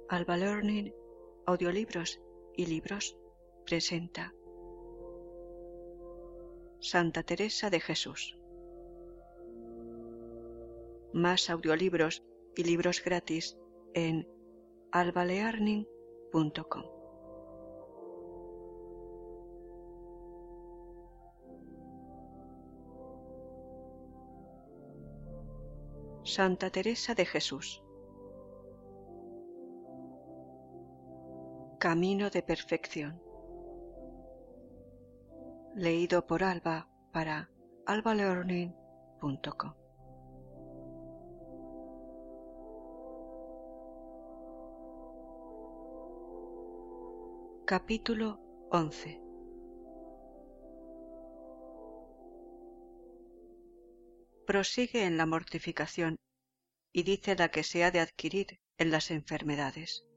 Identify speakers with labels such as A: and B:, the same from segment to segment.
A: Alba Learning, audiolibros y libros presenta Santa Teresa de Jesús. Más audiolibros y libros gratis en albalearning.com. Santa Teresa de Jesús. Camino de perfección. Leído por Alba para albalearning.com. Capítulo 11. Prosigue en la mortificación y dice la que se ha de adquirir en las enfermedades.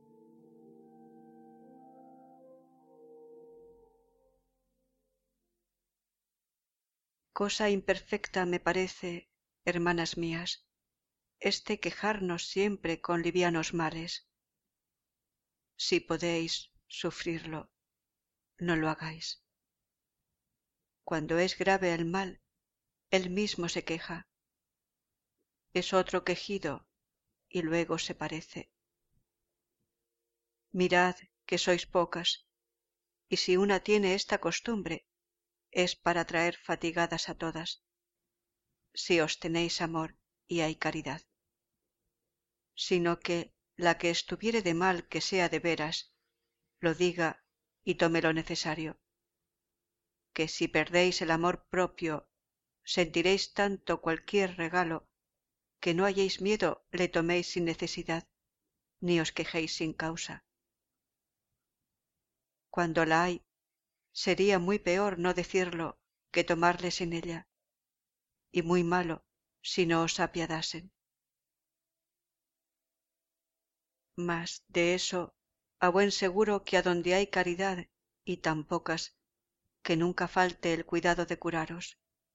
A: Cosa imperfecta me parece, hermanas mías, quejarnos siempre con livianos males. Si podéis sufrirlo, no lo hagáis. Cuando es grave el mal, él mismo se queja. Es otro quejido y luego se parece. Mirad que sois pocas, y si una tiene esta costumbre, es para traer fatigadas a todas, si os tenéis amor y hay caridad. Sino que la que estuviere de mal que sea de veras, lo diga y tome lo necesario, que si perdéis el amor propio, sentiréis tanto cualquier regalo, que no halléis miedo le toméis sin necesidad, ni os quejéis sin causa. Cuando la hay, sería muy peor no decirlo que tomarle sin ella, y muy malo si no os apiadasen. Mas de eso, a buen seguro que adonde hay caridad y tan pocas, que nunca falte el cuidado de curaros.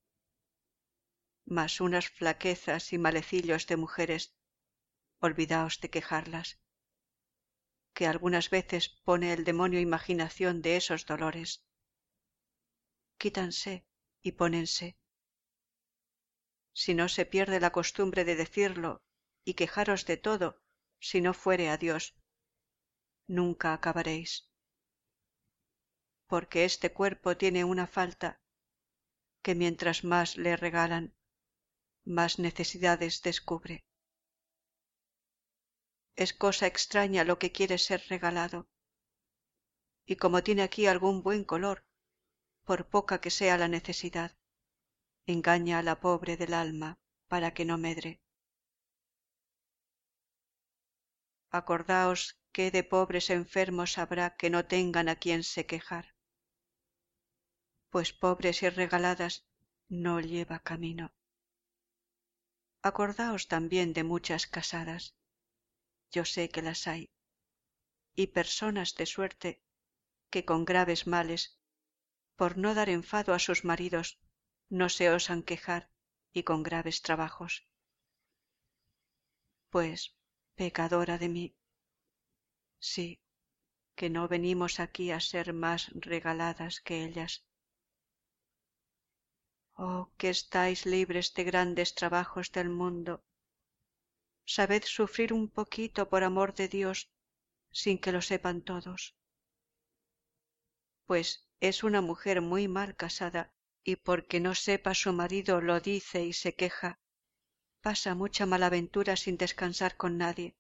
A: Mas unas flaquezas y malecillos de mujeres, olvidaos de quejarlas, que algunas veces pone el demonio imaginación de esos dolores. Quítanse y pónense. Si no se pierde la costumbre de decirlo y quejaros de todo, si no fuere a Dios, nunca acabaréis. Porque este cuerpo tiene una falta, que mientras más le regalan, más necesidades descubre. Es cosa extraña lo que quiere ser regalado, y como tiene aquí algún buen color, por poca que sea la necesidad, engaña a la pobre del alma para que no medre. Acordaos qué de pobres enfermos habrá que no tengan a quien se quejar, pues pobres y regaladas no lleva camino. Acordaos también de muchas casadas, yo sé que las hay, y personas de suerte que con graves males, por no dar enfado a sus maridos, no se osan quejar y con graves trabajos. Pues, pecadora de mí, sí, que no venimos aquí a ser más regaladas que ellas. Oh, que estáis libres de grandes trabajos del mundo. Sabed sufrir un poquito por amor de Dios, sin que lo sepan todos. Pues es una mujer muy mal casada, y porque no sepa su marido lo dice y se queja, pasa mucha malaventura sin descansar con nadie.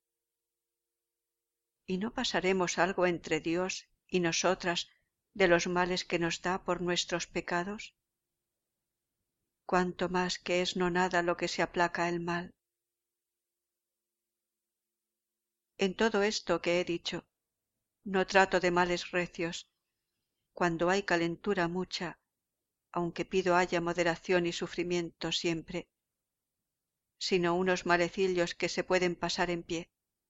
A: ¿Y no pasaremos algo entre Dios y nosotras de los males que nos da por nuestros pecados? Cuanto más que es no nada lo que se aplaca el mal. En todo esto que he dicho, no trato de males recios, cuando hay calentura mucha, aunque pido haya moderación y sufrimiento siempre, sino unos malecillos que se pueden pasar en pie.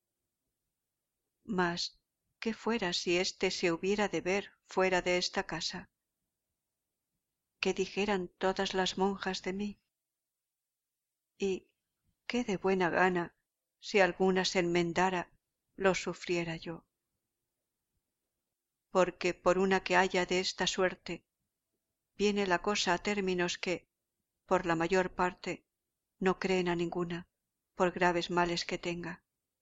A: Mas, ¿qué fuera si éste se hubiera de ver fuera de esta casa? ¿Qué dijeran todas las monjas de mí? Y qué de buena gana si alguna se enmendara lo sufriera yo. Porque por una que haya de esta suerte, viene la cosa a términos que, por la mayor parte, no creen a ninguna, por graves males que tenga.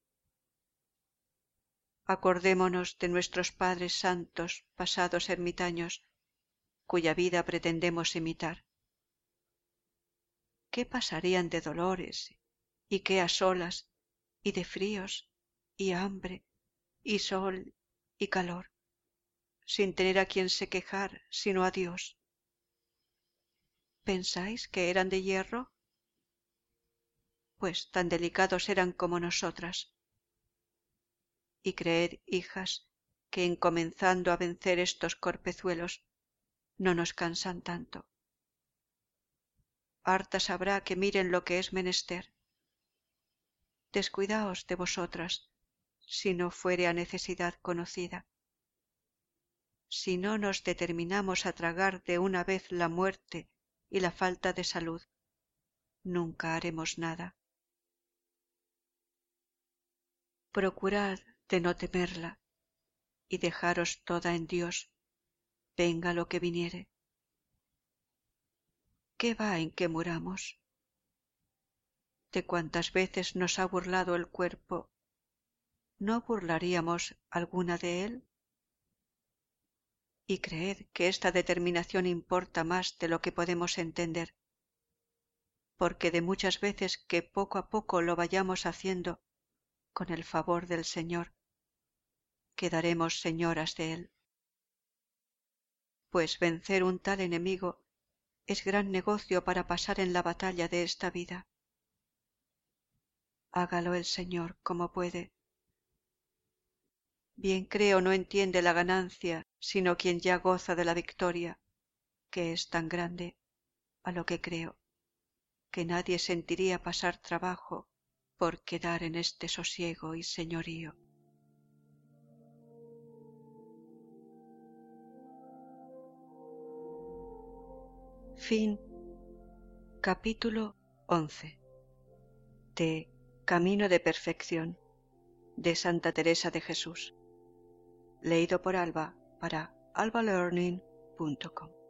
A: Acordémonos de nuestros padres santos, pasados ermitaños, cuya vida pretendemos imitar. ¿Qué pasarían de dolores, y qué asolas, y de fríos, y hambre, y sol, y calor, sin tener a quien se quejar, sino a Dios? ¿Pensáis que eran de hierro? Pues tan delicados eran como nosotras. Y creed, hijas, que en comenzando a vencer estos corpezuelos, no nos cansan tanto. Hartas habrá que miren lo que es menester. Descuidaos de vosotras, si no fuere a necesidad conocida. Si no nos determinamos a tragar de una vez la muerte y la falta de salud, nunca haremos nada. Procurad de no temerla y dejaros toda en Dios, venga lo que viniere. ¿Qué va en que muramos? De cuantas veces nos ha burlado el cuerpo, ¿no burlaríamos alguna de él? Y creed que esta determinación importa más de lo que podemos entender, porque de muchas veces que poco a poco lo vayamos haciendo, con el favor del Señor, quedaremos señoras de él. Pues vencer un tal enemigo es gran negocio para pasar en la batalla de esta vida. Hágalo el Señor como puede. Bien creo no entiende la ganancia, sino quien ya goza de la victoria, que es tan grande, a lo que creo, que nadie sentiría pasar trabajo por quedar en este sosiego y señorío. Fin. Capítulo 11. De Camino de Perfección, de Santa Teresa de Jesús. Leído por Alba para albalearning.com.